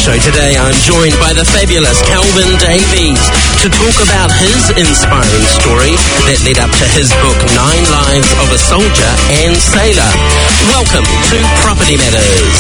Show today, I'm joined by the fabulous Kelvin Davies to talk about his inspiring story that led up to his book 9 Lives of a Soldier and Sailor. Welcome to Property Matters.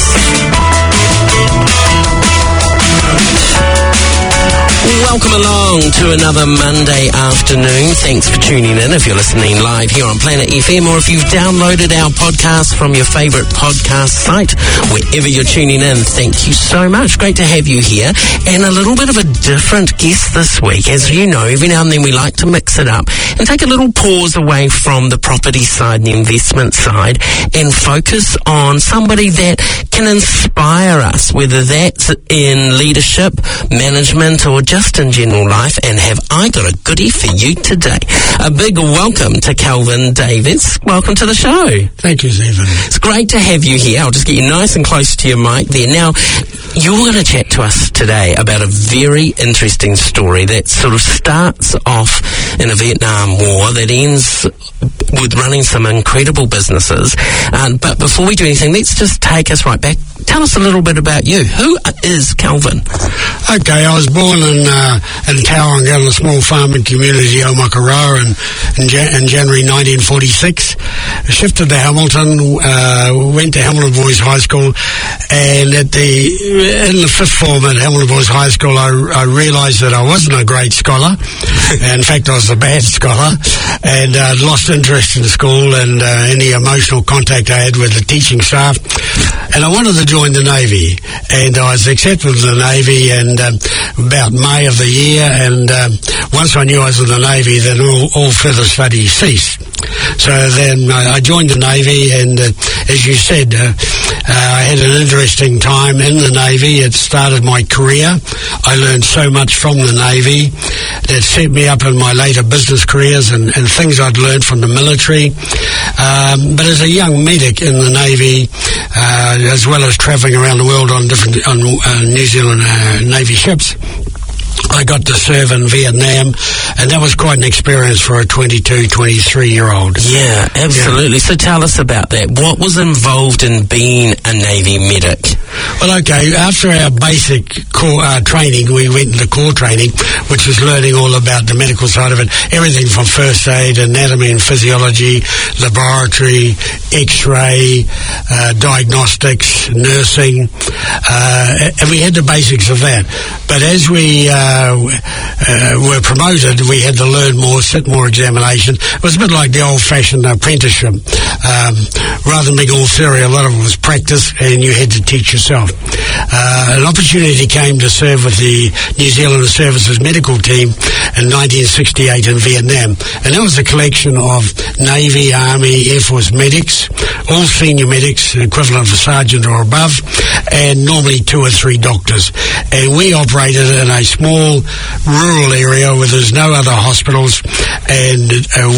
Welcome along to another Monday afternoon. Thanks for tuning in if you're listening live here on Planet FM, or if you've downloaded our podcast from your favourite podcast site, wherever you're tuning in. Thank you so much. Great to have you here. And a little bit of a different guest this week. As you know, every now and then we like to mix it up and take a little pause away from the property side and the investment side and focus on somebody that can inspire us, whether that's in leadership, management, or just in general life. And have I got a goodie for you today? A big welcome to Kelvin Davies. Welcome to the show. Thank you, Stephen. It's great to have you here. I'll just get you nice and close to your mic there. Now, you're going to chat to us today about a very interesting story that sort of starts off in a Vietnam War that ends with running some incredible businesses. But before we do anything, let's just take us right back. Tell us a little bit about you. Who is Kelvin? Okay, I was born in Tauranga, in a small farming community, Omakaroa, in January 1946. I shifted to Hamilton, went to Hamilton Boys High School, and in the fifth form at Hamilton Boys High School, I realised that I wasn't a great scholar. In fact, I was a bad scholar, and I'd lost interest in school and any emotional contact I had with the teaching staff. And I wanted to join the Navy, and I was accepted to the Navy and about May of the year, and once I knew I was in the Navy, then all further study ceased. So then I joined the Navy, and as you said, I had an interesting time in the Navy. It started my career. I learned so much from the Navy that set me up in my later business careers and things I'd learned from the military. But as a young medic in the Navy, as well as travelling around the world on New Zealand Navy ships, I got to serve in Vietnam, and that was quite an experience for a 22, 23-year-old. Yeah, absolutely. Yeah. So tell us about that. What was involved in being a Navy medic? Well, okay, after our basic core training, we went into core training, which was learning all about the medical side of it, everything from first aid, anatomy and physiology, laboratory, X-ray, diagnostics, nursing, and we had the basics of that. But as we were promoted, we had to learn more, sit more examination. It was a bit like the old-fashioned apprenticeship. Rather than being all theory, a lot of it was practice, and you had to teach yourself. An opportunity came to serve with the New Zealand Services medical team in 1968 in Vietnam, and that was a collection of Navy, Army, Air Force medics, all senior medics, equivalent of a sergeant or above, and normally 2 or 3 doctors. And we operated in a small rural area where there's no other hospitals, and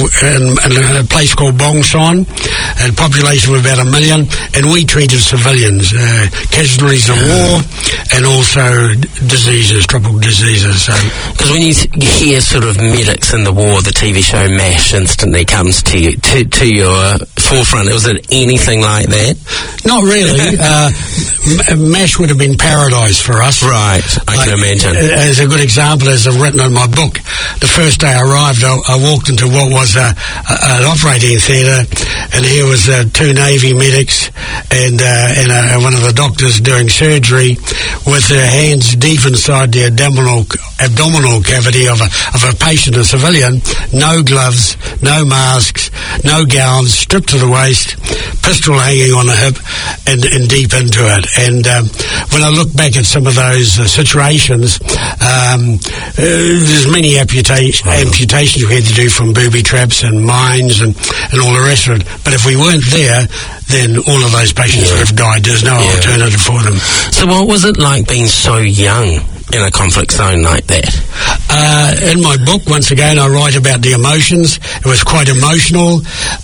a place called Bong Son, a population of about 1 million, and we treated civilians, casualties of war, and also diseases, tropical diseases. Because when you hear sort of medics in the war, the TV show MASH instantly comes to you, to your forefront. Was it anything like that? Not really. MASH would have been paradise for us. Right, I can imagine. As a good example, as I've written in my book, the first day I arrived, I walked into what was an operating theatre, and here was 2 Navy medics and one of the doctors doing surgery with their hands deep inside the abdominal cavity of a patient, a civilian, no gloves, no masks, no gowns, stripped to the waist, pistol hanging on the hip, and deep into it. And when I look back at some of those situations, there's many amputations we had to do from booby traps and mines and all the rest of it. But if we weren't there, then all of those patients would have died. There's no alternative for them. So what was it like being so young in a conflict zone like that? In my book, once again, I write about the emotions. It was quite emotional.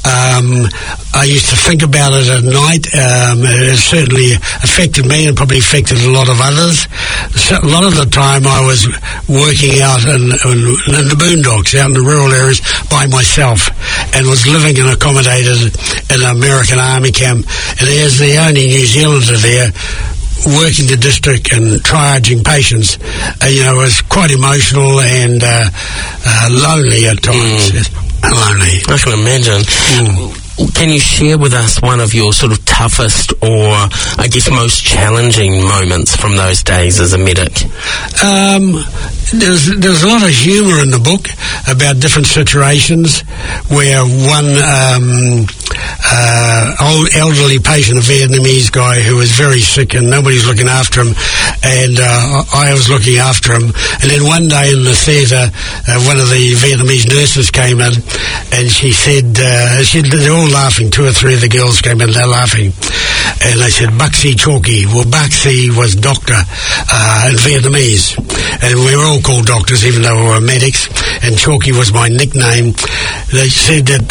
I used to think about it at night. It certainly affected me and probably affected a lot of others. So a lot of the time I was working out in the boondocks, out in the rural areas by myself, and was living and accommodated in an American Army camp. And as the only New Zealander there, working the district and triaging patients, was quite emotional and lonely at times. Lonely. I can imagine. Can you share with us one of your sort of toughest or, I guess, most challenging moments from those days as a medic? There's a lot of humour in the book about different situations where one old elderly patient, a Vietnamese guy who was very sick and nobody's looking after him, and I was looking after him. And then one day in the theatre, one of the Vietnamese nurses came in, and she said, they're all laughing, 2 or 3 of the girls came in, they're laughing. And they said, Buxy Chalky. Well, Buxy was doctor in Vietnamese. And we were all called doctors, even though we were medics. And Chalky was my nickname. They said that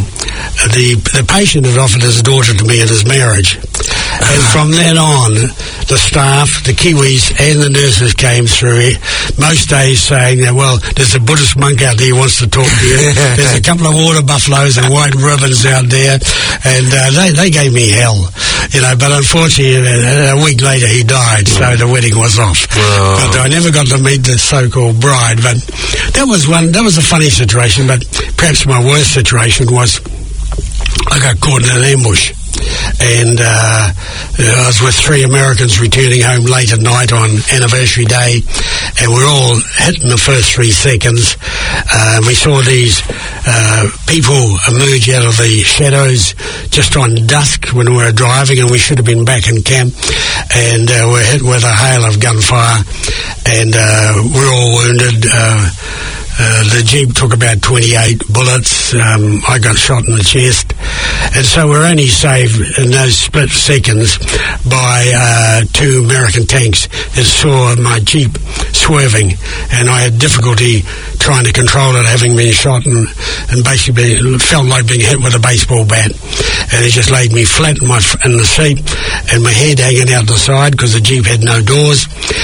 the patient had offered his daughter to me in his marriage. And from then on, the staff, the Kiwis and the nurses came through most days saying that, well, there's a Buddhist monk out there who wants to talk to you. There's a couple of water buffaloes and white ribbons out there. And they gave me hell, but unfortunately a week later he died, so the wedding was off. But I never got to meet the so-called bride. But that was a funny situation. But perhaps my worst situation was I got caught in an ambush. And I was with 3 Americans returning home late at night on anniversary day, and we're all hit in the first 3 seconds. We saw these people emerge out of the shadows just on dusk when we were driving, and we should have been back in camp, and we're hit with a hail of gunfire, and we're all wounded. The Jeep took about 28 bullets. I got shot in the chest. And so we're only saved in those split seconds by 2 American tanks that saw my Jeep swerving. And I had difficulty trying to control it, having been shot and basically felt like being hit with a baseball bat. And it just laid me flat in the seat and my head hanging out the side because the Jeep had no doors.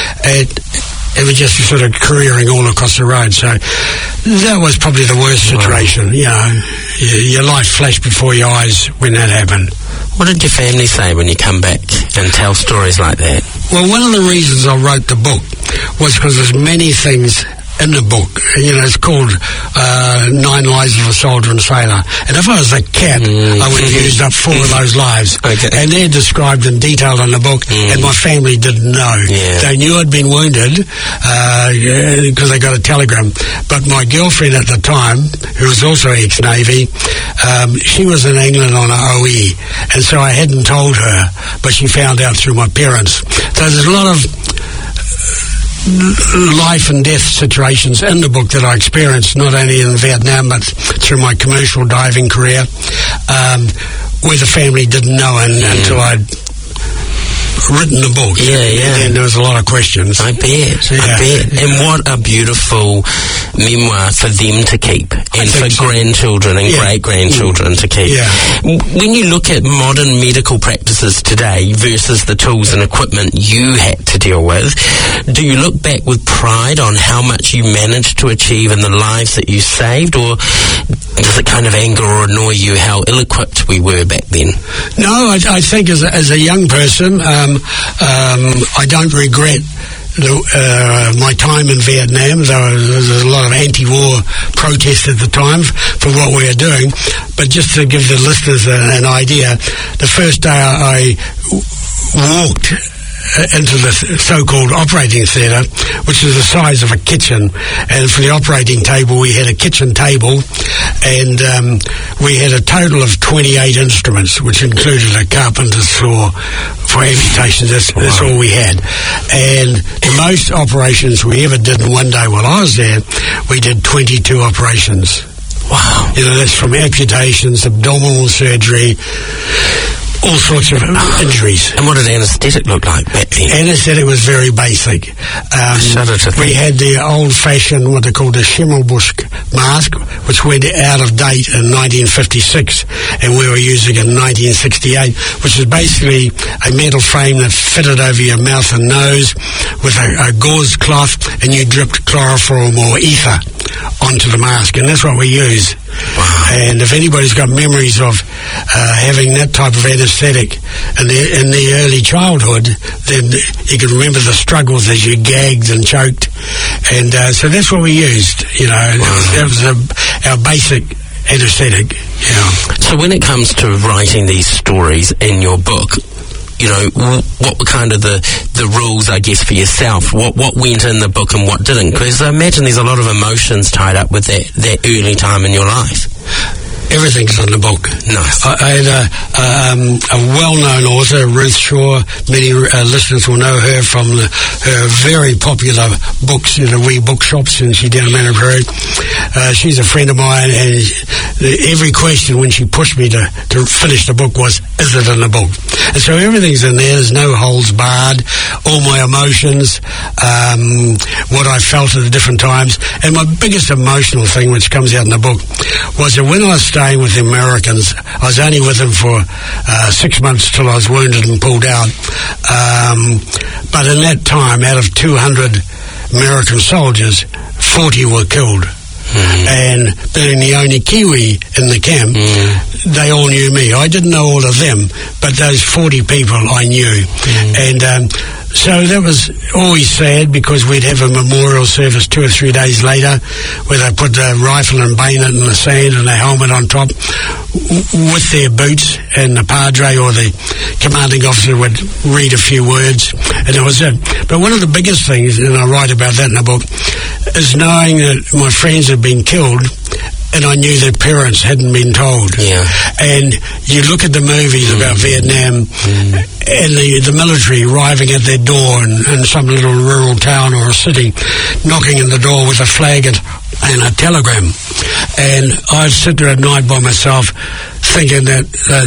It was just sort of careering all across the road. So that was probably the worst situation. Your life flashed before your eyes when that happened. What did your family say when you come back and tell stories like that? Well, one of the reasons I wrote the book was because there's many things in the book. It's called 9 Lives of a Soldier and Sailor. And if I was a cat, I would have used up 4 of those lives. Okay. And they're described in detail in the book, and my family didn't know. Yeah. They knew I'd been wounded because they got a telegram. But my girlfriend at the time, who was also ex-Navy, she was in England on an OE, and so I hadn't told her, but she found out through my parents. So there's a lot of life and death situations in the book that I experienced, not only in Vietnam but through my commercial diving career, where the family didn't know until I'd written the book. And there was a lot of questions. I bet. And what a beautiful memoir for them to keep, and for grandchildren and great-grandchildren to keep. When you look at modern medical practices today versus the tools and equipment you had to deal with, do you look back with pride on how much you managed to achieve in the lives that you saved, or does it kind of anger or annoy you how ill-equipped we were back then? No, I think as a young person, I don't regret my time in Vietnam, though there was a lot of anti-war protest at the time for what we were doing. But just to give the listeners an idea, the first day I walked into the so-called operating theatre, which is the size of a kitchen, and for the operating table we had a kitchen table, and we had a total of 28 instruments, which included a carpenter's saw for amputations. That's all we had. And the most operations we ever did in one day while I was there, we did 22 operations. Wow. That's from amputations, abdominal surgery, all sorts of injuries. And what did anaesthetic look like back then? Anaesthetic was very basic. We had the old-fashioned, what they called the Schimmelbusch mask, which went out of date in 1956, and we were using it in 1968, which is basically a metal frame that fitted over your mouth and nose with a gauze cloth, and you dripped chloroform or ether onto the mask, and that's what we used. Wow. And if anybody's got memories of having that type of anaesthetic in the early childhood, then you can remember the struggles as you gagged and choked. And so that's what we used, you know. That was our basic anaesthetic. So when it comes to writing these stories in your book, you know, what were kind of the rules, I guess, for yourself? What went in the book and what didn't? Because I imagine there's a lot of emotions tied up with that early time in your life. Everything's in the book. Nice. I had a well-known author, Ruth Shaw. Many listeners will know her from her very popular books in the wee bookshops, and she's down in Manapuru. She's a friend of mine, and every question when she pushed me to finish the book was, is it in the book? And so everything's in there. There's no holds barred. All my emotions, what I felt at the different times. And my biggest emotional thing, which comes out in the book, was that when I was staying with the Americans, I was only with them for 6 months till I was wounded and pulled out. But in that time, out of 200 American soldiers, 40 were killed. And being the only Kiwi in the camp, they all knew me. I didn't know all of them, but those 40 people I knew. And so that was always sad, because we'd have a memorial service 2 or 3 days later where they put the rifle and bayonet in the sand and a helmet on top with their boots, and the padre or the commanding officer would read a few words, and that was it. But one of the biggest things, and I write about that in the book, is knowing that my friends had been killed and I knew their parents hadn't been told. Yeah. And you look at the movies about Vietnam and the military arriving at their door in some little rural town or a city, knocking in the door with a flag and a telegram. And I'd sit there at night by myself thinking that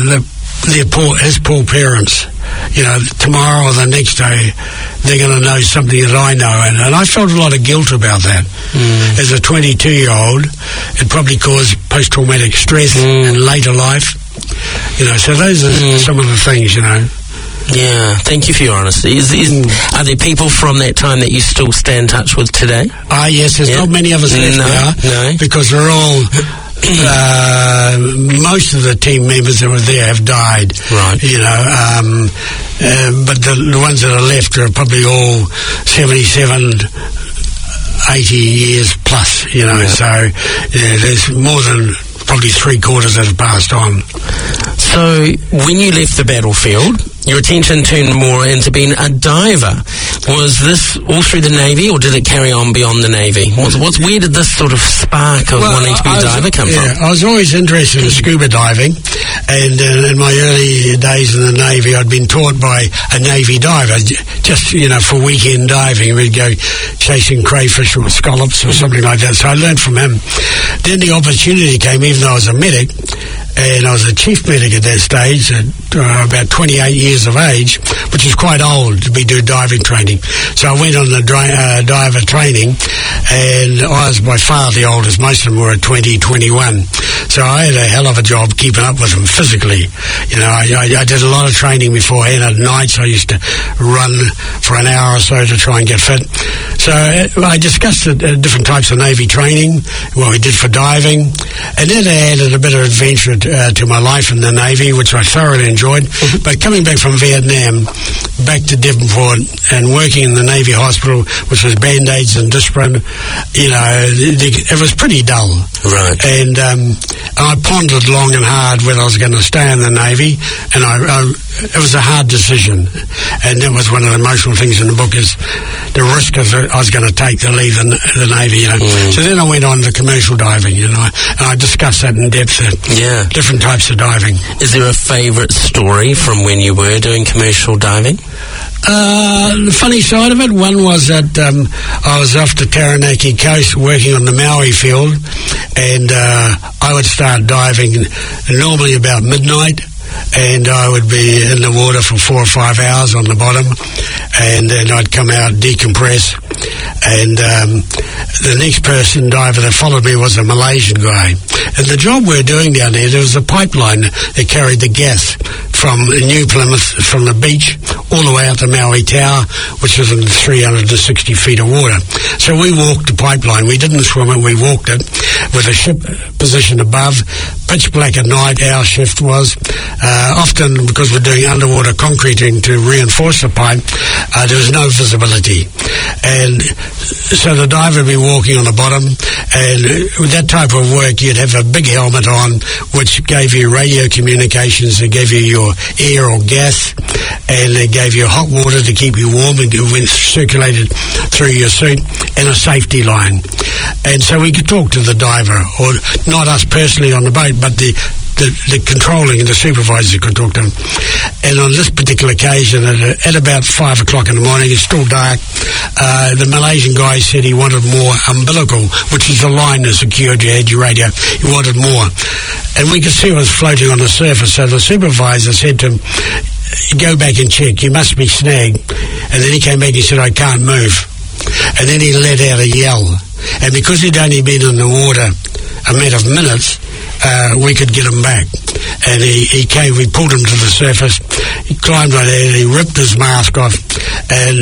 his poor parents, you know, tomorrow or the next day, they're going to know something that I know. And I felt a lot of guilt about that. As a 22-year-old, it probably caused post-traumatic stress in later life. You know, so those are some of the things, you know. Yeah, thank you for your honesty. Are there people from that time that you still stay in touch with today? Yes, there's not many of us left now, because they're all... most of the team members that were there have died. Right. You know, but the ones that are left are probably all 77, 80 years plus, you know. So there's more than probably 3/4 that have passed on. So when you left the battlefield, your attention turned more into being a diver. Was this all through the Navy, or did it carry on beyond the Navy? Where did this sort of spark of wanting to be a diver come from? I was always interested in scuba diving, and in my early days in the Navy, I'd been taught by a Navy diver, just, you know, for weekend diving. We'd go chasing crayfish or scallops or something like that, so I learned from him. Then the opportunity came, even though I was a medic, and I was a chief medic at that stage, at about 28 years of age, which is quite old to be doing diving training. So I went on the diver training, and I was by far the oldest. Most of them were at 20, 21. So I had a hell of a job keeping up with them physically. You know, I did a lot of training beforehand. At nights I used to run for an hour or so to try and get fit. So I discussed different types of Navy training, what we did for diving, and then I added a bit of adventure to my life in the Navy, which I thoroughly enjoyed. But coming back from Vietnam, back to Devonport, and working in the Navy hospital, which was Band-Aids and Disprin, you know, it was pretty dull. Right. And I pondered long and hard whether I was going to stay in the Navy, and it was a hard decision. And that was one of the emotional things in the book, is the risk I was going to take to leave the Navy, you know. So then I went on to commercial diving, you know, and I discussed that in depth, different types of diving. Is there a favourite story from when you were doing commercial diving? The funny side of it, one was that I was off the Taranaki coast working on the Maui field, and I would start diving normally about midnight, and I would be in the water for 4 or 5 hours on the bottom, and then I'd come out, decompress, and the next diver that followed me was a Malaysian guy. And the job we were doing down there was a pipeline that carried the gas from New Plymouth, from the beach, all the way out to Maui Tower, which is in 360 feet of water. So we walked the pipeline. We didn't swim it, we walked it with a ship positioned above, pitch black at night. Our shift was often, because we're doing underwater concreting to reinforce the pipe, there was no visibility. And so the diver would be walking on the bottom, and with that type of work, you'd have a big helmet on, which gave you radio communications, it gave you your air or gas, and it gave you hot water to keep you warm, and it went circulated through your suit, and a safety line. And so we could talk to the diver, or not us personally on the boat, but the controlling and the supervisor could talk to him. And on this particular occasion, at about 5 o'clock in the morning, it's still dark, the Malaysian guy said he wanted more umbilical, which is the line that secured you, had your radio. He wanted more. And we could see it was floating on the surface, so the supervisor said to him, go back and check, you must be snagged. And then he came back and he said, I can't move. And then he let out a yell. And because he'd only been in the water a matter of minutes, we could get him back. And he came, we pulled him to the surface, he climbed right in, he ripped his mask off, and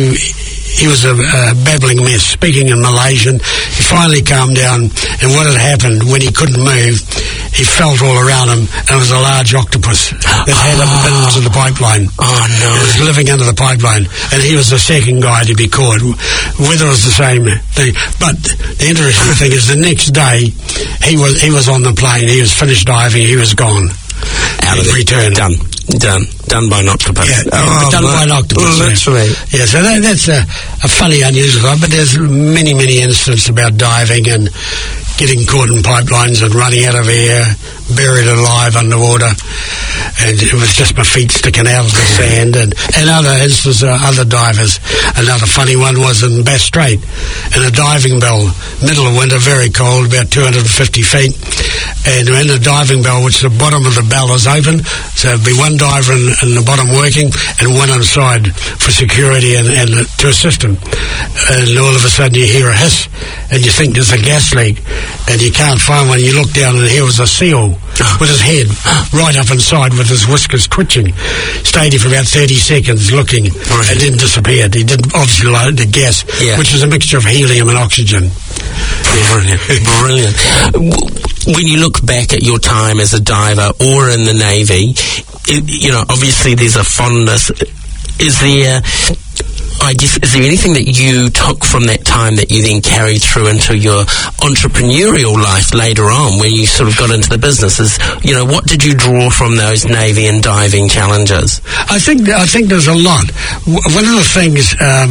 he was a babbling mess, speaking in Malaysian. He finally calmed down, and what had happened, when he couldn't move, he felt all around him, and it was a large octopus that had him pinned into the pipeline. Oh, no. It was living under the pipeline, and he was the second guy to be caught. Whether it was the same thing. But the interesting thing is the next day, he was on the plane, he was finished diving, he was gone. Out of the return. Done by an octopus. Yeah, done by an octopus. Literally. Yeah, so that's a funny, unusual one, but there's many, many instances about diving and getting caught in pipelines and running out of air, buried alive underwater, and it was just my feet sticking out of the sand, and other instances of other divers. Another funny one was in Bass Strait, in a diving bell, middle of winter, very cold, about 250 feet, and in the diving bell, which the bottom of the bell is open, so there'd be one diver in the bottom working, and one inside for security and to assist him. And all of a sudden you hear a hiss, and you think there's a gas leak, and you can't find one. You look down and here was a seal with his head right up inside with his whiskers twitching. Stayed here for about 30 seconds looking and then disappeared. He didn't obviously like the gas, which is a mixture of helium and oxygen. Brilliant. Brilliant. When you look back at your time as a diver or in the Navy, obviously there's a fondness. Is there anything that you took from that time that you then carried through into your entrepreneurial life later on when you sort of got into the business? What did you draw from those Navy and diving challenges? I think there's a lot. One of the things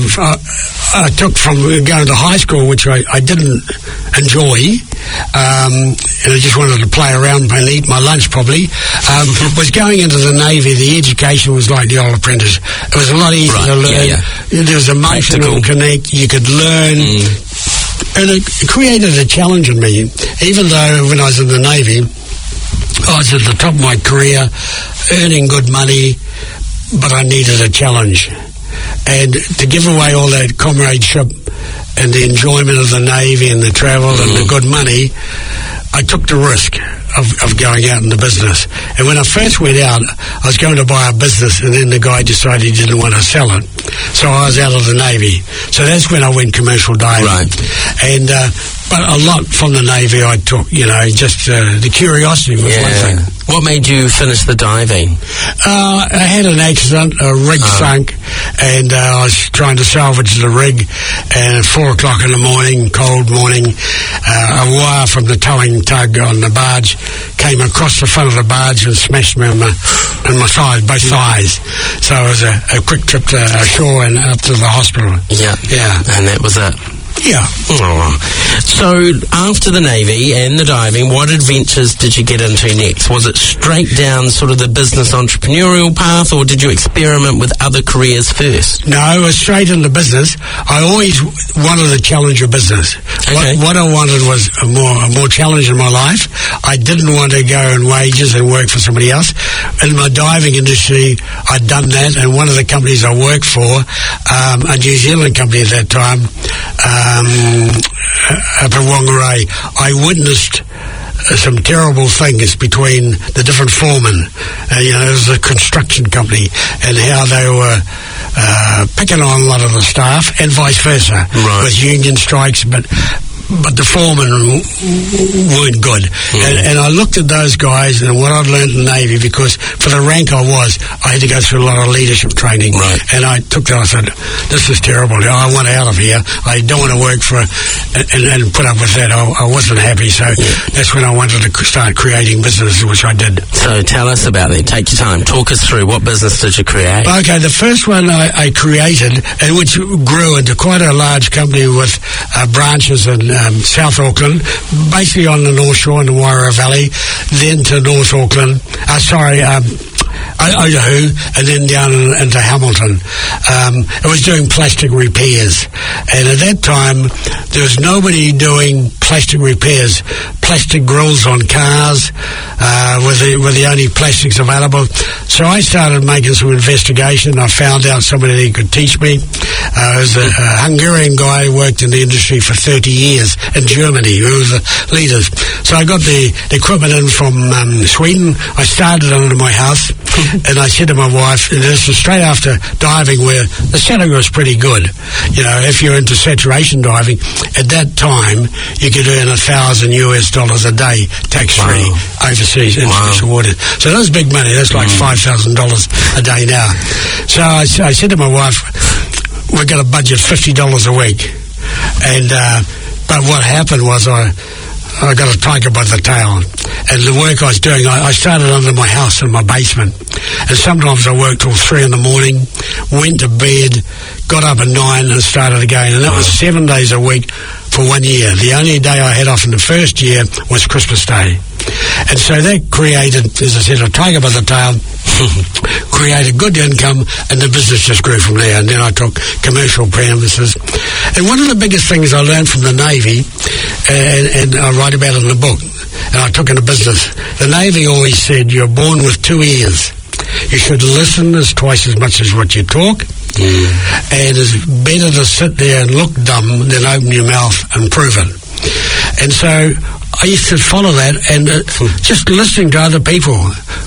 I took from going to high school, which I didn't enjoy, and I just wanted to play around and eat my lunch probably, was going into the Navy. The education was like the old apprentice. It was a lot easier to learn. There was emotional connect. You could learn. And it created a challenge in me. Even though when I was in the Navy, I was at the top of my career, earning good money, but I needed a challenge. And to give away all that comradeship and the enjoyment of the Navy and the travel and the good money, I took the risk of going out in the business. And when I first went out, I was going to buy a business, and then the guy decided he didn't want to sell it. So I was out of the Navy. So that's when I went commercial diving. Right. And but a lot from the Navy I took, just the curiosity was one thing. What made you finish the diving? I had an accident, a rig sunk, and I was trying to salvage the rig, and at 4 o'clock in the morning, cold morning, a wire from the towing tug on the barge came across the front of the barge and smashed me on my side, both thighs. So it was a quick trip to ashore and up to the hospital. Yeah. And that was it. Yeah. Oh. So after the Navy and the diving, what adventures did you get into next? Was it straight down sort of the business entrepreneurial path, or did you experiment with other careers first? No, it was straight into business. I always wanted a challenge of business. Okay. What I wanted was a more challenge in my life. I didn't want to go in wages and work for somebody else. In my diving industry, I'd done that, and one of the companies I worked for, a New Zealand company at that time, up in Whangarei, I witnessed some terrible things between the different foremen. It was a construction company, and how they were picking on a lot of the staff, and vice versa, with union strikes, but the foremen weren't good. And I looked at those guys and what I'd learned in the Navy, because for the rank I had to go through a lot of leadership training. And I took that, I said, this is terrible. I want out of here. I don't want to work for and put up with that. I wasn't happy, so that's when I wanted to start creating businesses, which I did. So tell us about it. Take your time. Talk us through. What business did you create? Okay, the first one I created, and which grew into quite a large company with branches in South Auckland, basically on the North Shore in the Wairau Valley, then to North Auckland, Otahu, and then down into Hamilton. It was doing plastic repairs, and at that time there was nobody doing plastic repairs. Plastic grills on cars were the only plastics available. So I started making some investigation. I found out somebody that could teach me. It was a Hungarian guy who worked in the industry for 30 years in Germany, who was the leaders. So I got the equipment in from Sweden. I started it under my house, and I said to my wife, and this was straight after diving, where the salary was pretty good. If you're into saturation diving, at that time you could earn $1,000 a day tax-free overseas in special waters. So that was big money. That's like $5,000 a day now. So I said to my wife, we're going to budget $50 a week. And but what happened was I got a tiger by the tail. And the work I was doing, I started under my house in my basement. And sometimes I worked till 3 in the morning, went to bed, got up at 9 and started again. And that was 7 days a week for 1 year. The only day I had off in the first year was Christmas Day. And so that created, as I said, a tiger by the tail, created good income, and the business just grew from there. And then I took commercial premises. And one of the biggest things I learned from the Navy, and I write about it in the book, and I took in a business, the Navy always said, you're born with 2 ears. You should listen twice as much as what you talk. And it's better to sit there and look dumb than open your mouth and prove it. And so I used to follow that, and just listening to other people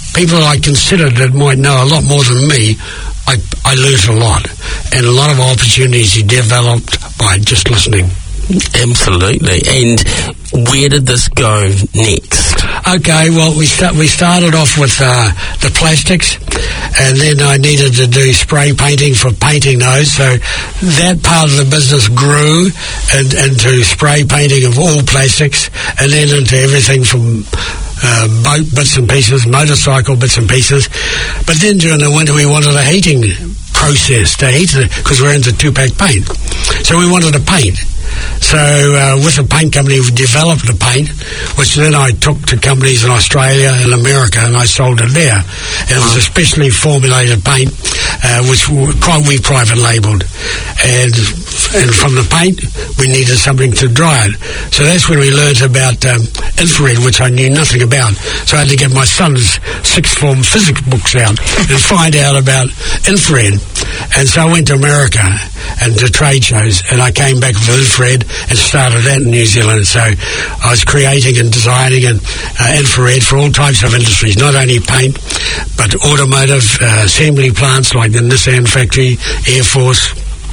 I considered that might know a lot more than me, I learned a lot, and a lot of opportunities he developed by just listening. Absolutely. And where did this go next? Okay, well, we started off with the plastics, and then I needed to do spray painting for painting those, so that part of the business grew into spray painting of all plastics, and then into everything from boat bits and pieces, motorcycle bits and pieces. But then during the winter we wanted a heating process to heat it, because we're into 2-pack paint. So we wanted to paint. So with the paint company, we developed the paint, which then I took to companies in Australia and America, and I sold it there. And it was a specially formulated paint, which we private labelled. And from the paint, we needed something to dry it. So that's when we learned about infrared, which I knew nothing about. So I had to get my son's sixth form physics books out and find out about infrared. And so I went to America and to trade shows, and I came back with infrared and started that in New Zealand. So I was creating and designing infrared for all types of industries, not only paint, but automotive, assembly plants like the Nissan factory, Air Force,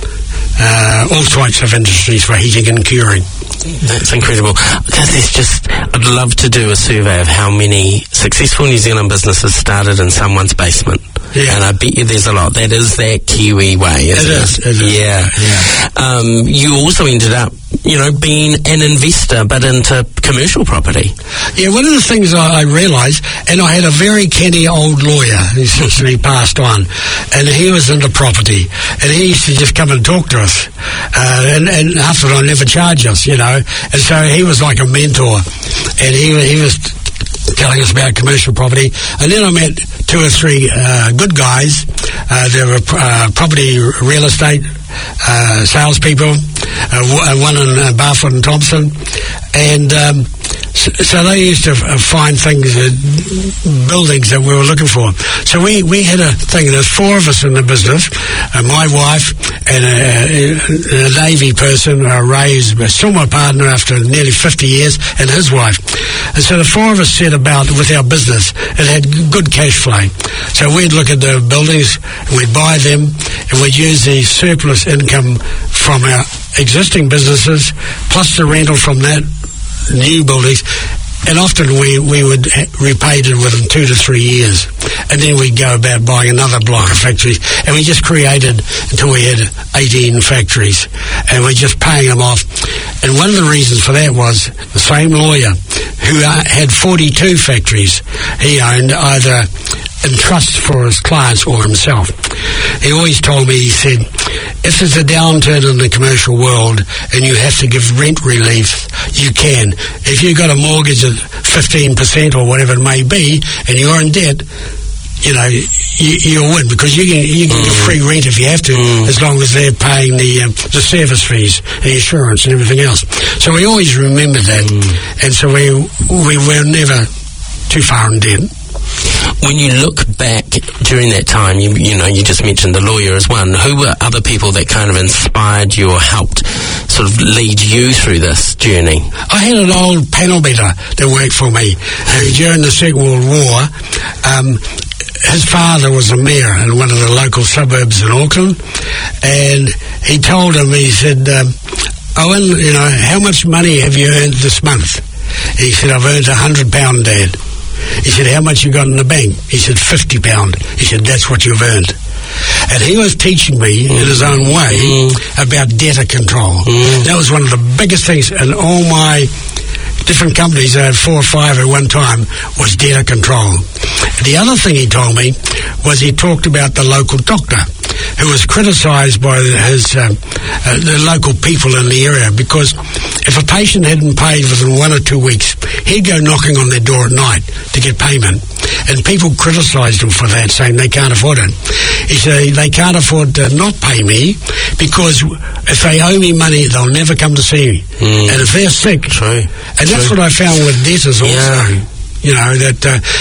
all types of industries for heating and curing. That's incredible. I'd love to do a survey of how many successful New Zealand businesses started in someone's basement. Yeah. And I bet you there's a lot. That is that Kiwi way, isn't it? It is. Yeah. You also ended up, being an investor, but into commercial property. Yeah, one of the things I realised, and I had a very canny old lawyer who since he passed on, and he was into property, and he used to just come and talk to us, and after I never charge us, and so he was like a mentor, and he was telling us about commercial property. And then I met 2 or 3 good guys. They were property real estate salespeople, one in Barfoot and Thompson, and So they used to find things, buildings that we were looking for. So we had a thing. There's four of us in the business. My wife and a Navy person, Ray, who's still my partner after nearly 50 years, and his wife. And so the four of us set about with our business. It had good cash flow. So we'd look at the buildings, and we'd buy them, and we'd use the surplus income from our existing businesses, plus the rental from that new buildings, and often we would repay it within 2 to 3 years, and then we'd go about buying another block of factories, and we just created until we had 18 factories, and we're just paying them off. And one of the reasons for that was the same lawyer who had 42 factories. He owned either in trust for his clients or himself. He always told me, he said, if there's a downturn in the commercial world and you have to give rent relief, you can. If you've got a mortgage of 15% or whatever it may be, and you're in debt, you know, you'll win, because you can get free rent if you have to, as long as they're paying the service fees, the insurance and everything else. So we always remember that, and so we were never too far in debt. When you look back during that time, you just mentioned the lawyer as one. Who were other people that kind of inspired you or helped sort of lead you through this journey? I had an old panel beater that worked for me during the Second World War. His father was a mayor in one of the local suburbs in Auckland, and he told him, he said, Owen, you know, how much money have you earned this month? He said, I've earned £100, Dad. He said, how much you got in the bank? He said, £50. He said, that's what you've earned. And he was teaching me in his own way about debtor control. That was one of the biggest things in all my different companies. I had 4 or 5 at one time, was debtor control. The other thing he told me was he talked about the local doctor who was criticised by the local people in the area, because if a patient hadn't paid within 1 or 2 weeks, he'd go knocking on their door at night to get payment, and people criticised him for that, saying they can't afford it. He said they can't afford to not pay me, because if they owe me money, they'll never come to see me, and if they're sick, and that's what I found with debtors also. You know, that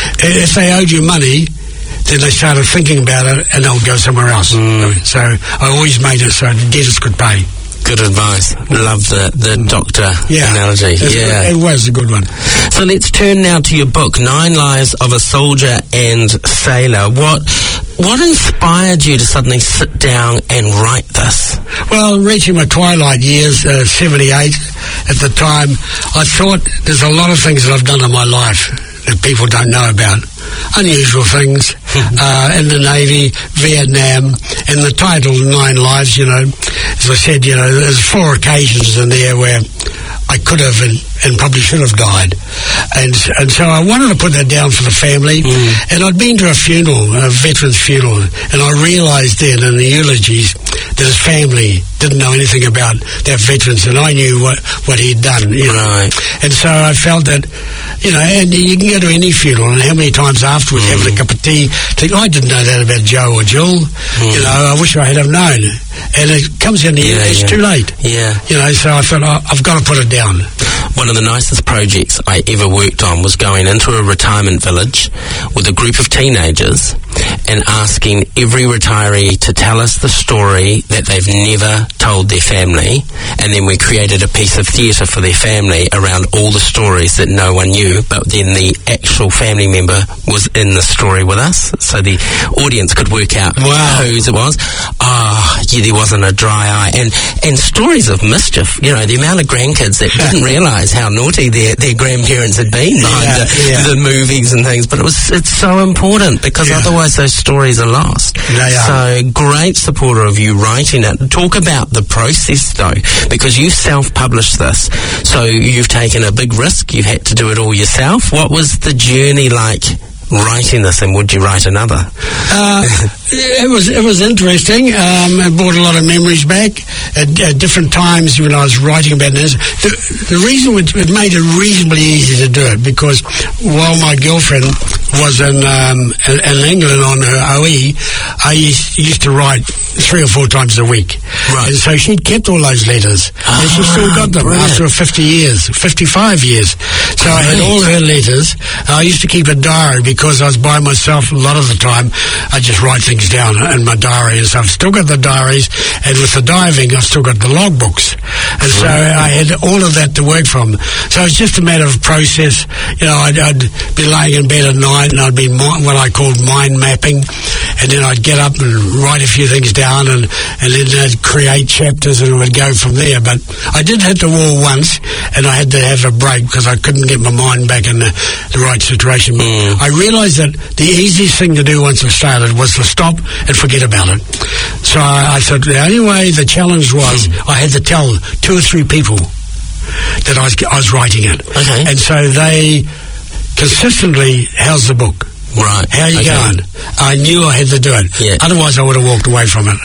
if they owed you money, then they started thinking about it and they'll go somewhere else. So I always made it so debtors could pay. Good advice. Love the doctor analogy. It was a good one. So let's turn now to your book, 9 Lives of a Soldier and Sailor. What inspired you to suddenly sit down and write this? Well, reaching my twilight years, 78 at the time, I thought there's a lot of things that I've done in my life that people don't know about. Unusual things, in the Navy, Vietnam, and the title, 9 Lives, you know, as I said, you know, there's 4 occasions in there where I could have and probably should have died. And so I wanted to put that down for the family. And I'd been to a funeral, a veteran's funeral, and I realised then in the eulogies that his family didn't know anything about that veteran, and I knew what he'd done, you know. And so I felt that, you know, and you can go to any funeral, and how many times afterwards having a cup of tea, think, I didn't know that about Joe or Jill. You know, I wish I had have known. And it comes in the end, it's too late. You know, so I thought, I've got to put it down. One of the nicest projects I ever worked on was going into a retirement village with a group of teenagers and asking every retiree to tell us the story that they've never told their family, and then we created a piece of theatre for their family around all the stories that no one knew, but then the actual family member was in the story with us, so the audience could work out whose it was. There wasn't a dry eye, and stories of mischief, you know, the amount of grandkids that didn't realise how naughty their grandparents had been behind the movies and things, but it's so important, because otherwise those stories are lost. So great supporter of you writing it. Talk about the process though, because you self-published this, so you've taken a big risk, you've had to do it all yourself. What was the journey like writing this, and would you write another? It was interesting. It brought a lot of memories back at different times when I was writing about this. The reason it made it reasonably easy to do it, because while my girlfriend was in England on her OE. I used to write 3 or 4 times a week. Right. And so she'd kept all those letters. And she still got them after 55 years. So I had all her letters. I used to keep a diary because I was by myself a lot of the time. I just write things down in my diary. And so I've still got the diaries. And with the diving, I've still got the logbooks. And so I had all of that to work from. So it's just a matter of process. You know, I'd be laying in bed at night and I'd be what I called mind mapping. And then I'd get up and write a few things down and then I'd create chapters and it would go from there. But I did hit the wall once and I had to have a break because I couldn't get my mind back in the right situation. I realised that the easiest thing to do once I started was to stop and forget about it. So I thought the only way, the challenge was I had to tell 2 or 3 people that I was writing it. Okay. And so they consistently, how's the book? Right. How you going? I knew I had to do it. Yeah. Otherwise I would have walked away from it.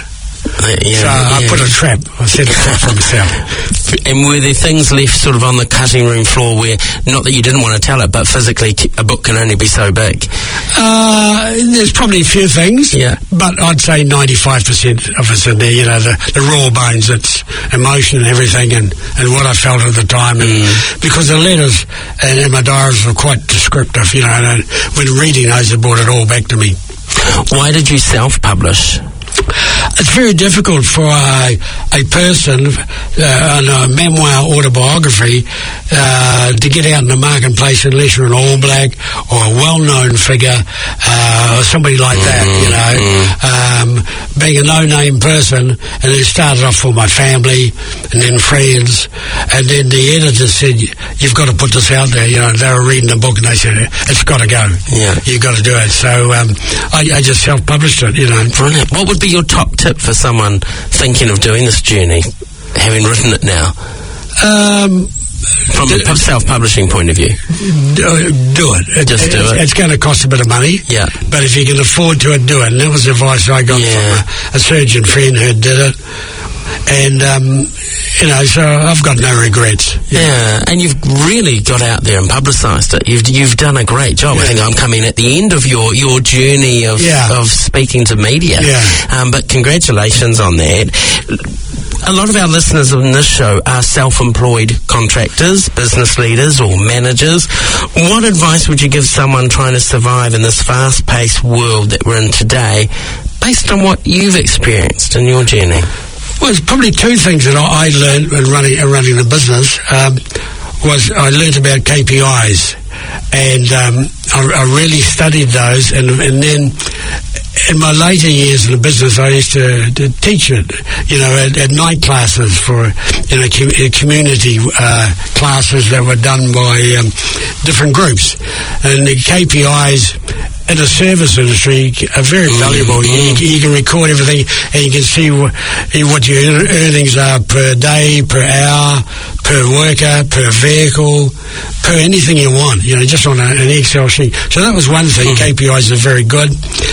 I put a trap. I set a trap for myself. And were there things left sort of on the cutting room floor where, not that you didn't want to tell it, but physically a book can only be so big? There's probably a few things, but I'd say 95% of it's in there, you know, the raw bones, it's emotion and everything and what I felt at the time. And because the letters and my diaries were quite descriptive, you know, and when reading those, it brought it all back to me. Why did you self-publish? It's very difficult for a person on a memoir autobiography to get out in the marketplace unless you're an All Black or a well-known figure or somebody like that, you know. Being a no-name person, and it started off for my family and then friends, and then the editor said, you've got to put this out there, you know. They were reading the book and they said, it's got to go. Yeah. You've got to do it. So I just self-published it, you know. Brilliant. What would be your top tip for someone thinking of doing this journey, having written it now? From a self-publishing point of view? Do it. Just do it. It's going to cost a bit of money. Yeah. But if you can afford to, do it. And that was advice I got from a surgeon friend who did it. And, you know, so I've got no regrets. Yeah, and you've really got out there and publicised it. You've done a great job. I think I'm coming at the end of your journey of speaking to media. Yeah. But congratulations on that. A lot of our listeners on this show are self-employed contractors, business leaders or managers. What advice would you give someone trying to survive in this fast-paced world that we're in today based on what you've experienced in your journey? Well, there's probably 2 things that I learned when running the business. Was I learned about KPIs, and I really studied those, and then in my later years in the business, I used to teach it, you know, at night classes for, you know, community classes that were done by different groups, and the KPIs in the service industry are very valuable. You can record everything and you can see what your earnings are per day, per hour, per worker, per vehicle, per anything you want, you know, just on an Excel sheet. So that was one thing. KPIs are very good.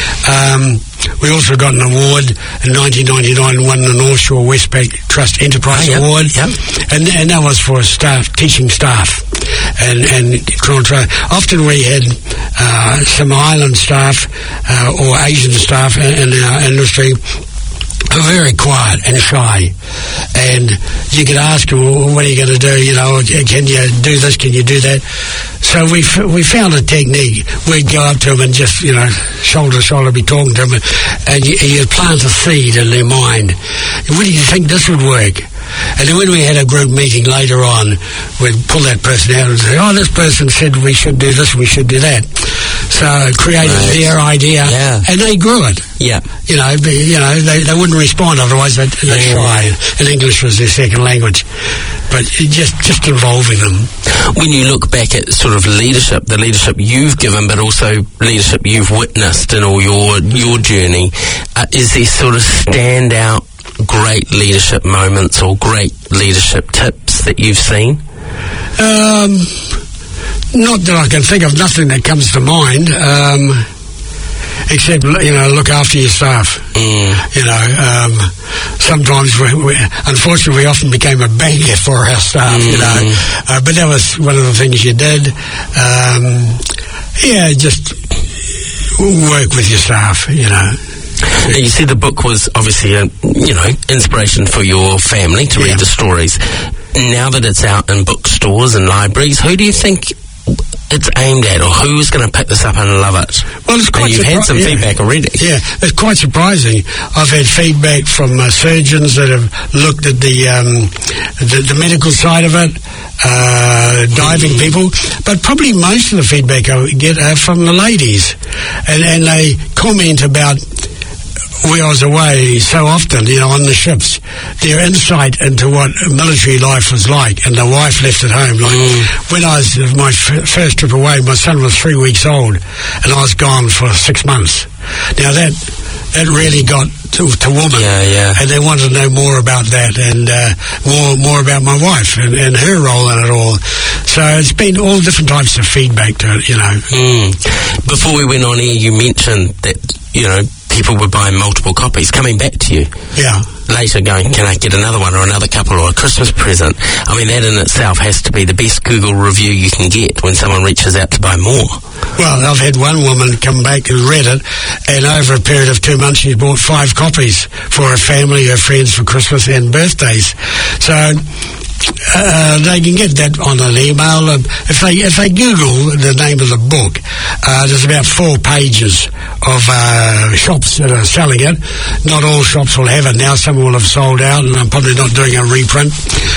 We also got an award in 1999, won the North Shore Westpac Trust Enterprise Award. And that was for teaching staff. And often we had some island staff or Asian staff in our industry who are very quiet and shy, and you could ask them, well, what are you going to do, you know, can you do this, can you do that? So we found a technique. We'd go up to them and just, you know, shoulder to shoulder, be talking to them, and you plant a seed in their mind. What do you think this would work? And then when we had a group meeting later on, we'd pull that person out and say, oh, this person said we should do this, we should do that. So it created their idea, and they grew it. Yeah. You know, they wouldn't respond, otherwise they're shy. And English was their second language. But just involving them. When you look back at sort of leadership, the leadership you've given, but also leadership you've witnessed in all your journey, is there sort of standout great leadership moments or great leadership tips that you've seen? Not that I can think of, nothing that comes to mind, except, you know, look after your staff. You know, sometimes unfortunately we often became a banker for our staff, you know, but that was one of the things you did. Just work with your staff, you know. You said the book was obviously a, inspiration for your family to read the stories. Now that it's out in bookstores and libraries, who do you think it's aimed at, or who's going to pick this up and love it? Well, it's quite and you've had some feedback already. Yeah, it's quite surprising. I've had feedback from surgeons that have looked at the medical side of it, diving people, but probably most of the feedback I get are from the ladies, and they comment about where I was away so often, on the ships, their insight into what military life was like, and the wife left at home. Like when I was my first trip away, my son was 3 weeks old, and I was gone for 6 months. Now that really got to women, and they wanted to know more about that, and more about my wife and her role in it all. So it's been all different types of feedback to it, Before we went on air, you mentioned that people were buying multiple copies, coming back to you. Yeah. Later going, can I get another one or another couple or a Christmas present? I mean, that in itself has to be the best Google review you can get when someone reaches out to buy more. Well, I've had one woman come back and read it, and over a period of 2 months she's bought 5 copies for her family, her friends for Christmas and birthdays. So they can get that on an email. If they Google the name of the book, there's about 4 pages of shops that are selling it. Not all shops will have it now. Some will have sold out, and I'm probably not doing a reprint.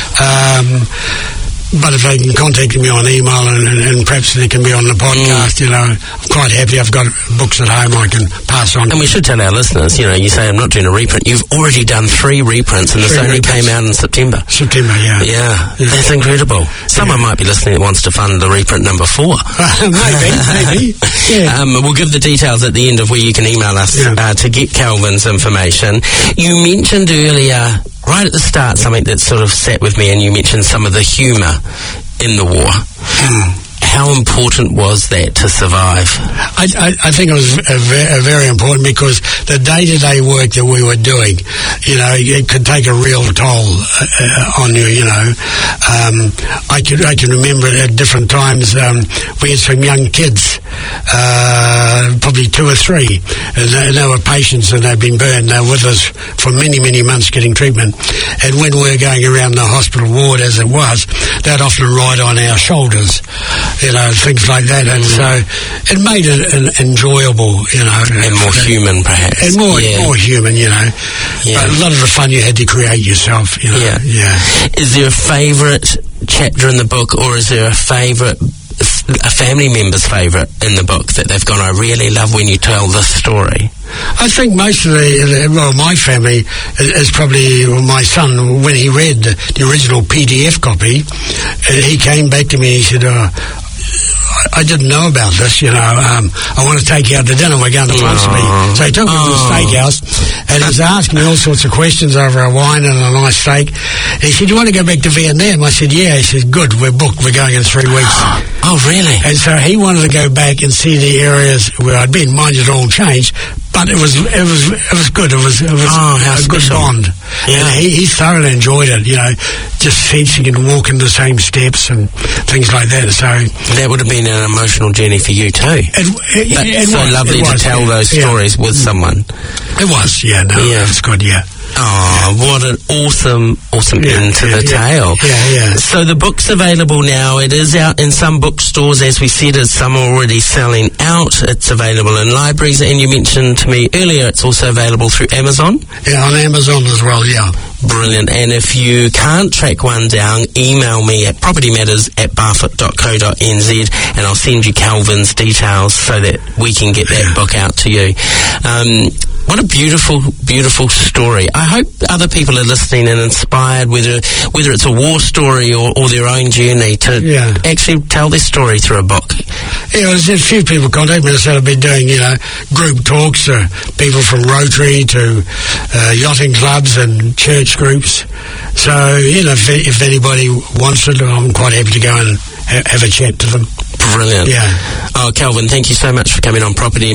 But if they can contact me on email and perhaps they can be on the podcast, I'm quite happy. I've got books at home I can pass on. And we should tell our listeners, you say I'm not doing a reprint. You've already done 3 reprints, and this only came out in September. Yeah, that's incredible. Someone might be listening that wants to fund the reprint number 4. maybe. Yeah. We'll give the details at the end of where you can email us to get Calvin's information. You mentioned earlier, right at the start, something that sort of sat with me, and you mentioned some of the humour in the war. How important was that to survive? I think it was very important, because the day-to-day work that we were doing, it could take a real toll on you, I can remember at different times we had some young kids, probably 2 or 3, and they were patients and they'd been burned. They were with us for many, many months getting treatment. And when we were going around the hospital ward, as it was, they'd often ride on our shoulders, things like that. And so it made it enjoyable, and more human, perhaps. And more human, But a lot of the fun you had to create yourself, Is there a favourite chapter in the book, or is there a family member's favourite in the book that they've gone, I really love when you tell this story? I think most of my family is probably my son. When he read the original PDF copy, he came back to me and he said, I didn't know about this, I want to take you out to dinner, we're going to Ponsonby. So he took me to the steakhouse, and he was asking me all sorts of questions over a wine and a nice steak. And he said, do you want to go back to Vietnam? I said, yeah. He said, good, we're booked, we're going in 3 weeks. Oh, really? And so he wanted to go back and see the areas where I'd been. Mind it all changed, but it was good. It was a good bond. Yeah. And he thoroughly enjoyed it, just sensing and walking the same steps and things like that. So that would have been an emotional journey for you too. It's so lovely to tell those stories with someone. It was, it's good, Oh, what an awesome end to the tale. Yeah. So the book's available now. It is out in some bookstores, as we said, as some are already selling out. It's available in libraries, and you mentioned to me earlier it's also available through Amazon. Yeah, on Amazon as well, Brilliant. And if you can't track one down, email me at propertymatters@barfoot.co.nz, and I'll send you Calvin's details so that we can get that book out to you. What a beautiful, beautiful story. I hope other people are listening and inspired, whether it's a war story or their own journey, to actually tell their story through a book. Yeah, well, there's a few people contact me and said I've been doing, group talks, people from Rotary to yachting clubs and church groups. So, if anybody wants it, I'm quite happy to go and have a chat to them. Brilliant. Yeah. Oh, Calvin, thank you so much for coming on Property